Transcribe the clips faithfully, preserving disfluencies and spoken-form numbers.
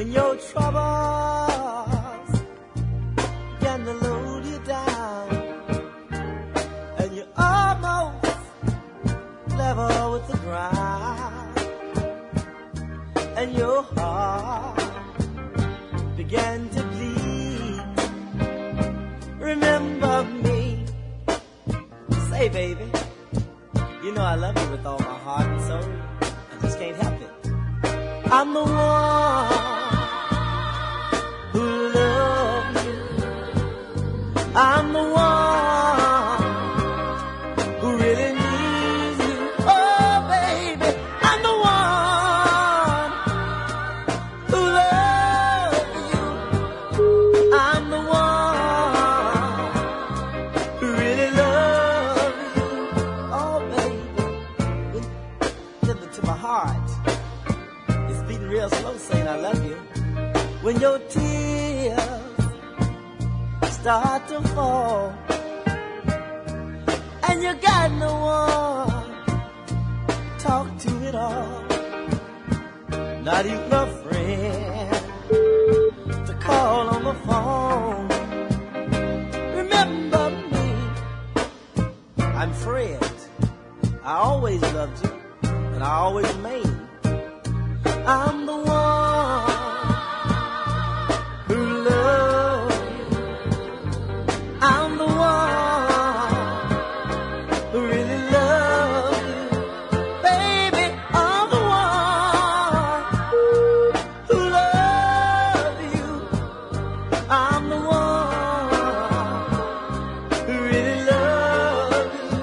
when your troubles began to load you down, and you're almost level with the ground, and your heart began to bleed. Remember me, say baby, you know I love you with all my heart and soul. I just can't help it. I'm the one who loves you. I'm the one who really needs you. Oh baby, I'm the one who loves you. I'm the one who really loves you. Oh baby, listen to my heart. It's beating real slow saying I love you. When your tears start to fall and you got no one talk to it all, not even a friend to call on the phone. Remember me, I'm Fred. I always loved you and I always remain. I'm the one who loves you. I'm the one who really loves you. Baby, I'm the one who loves you. I'm the one who really loves you.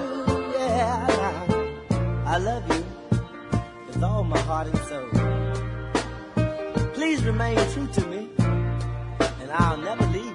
Yeah, I love you with all my heart and soul. Please remain true to me, and I'll never leave.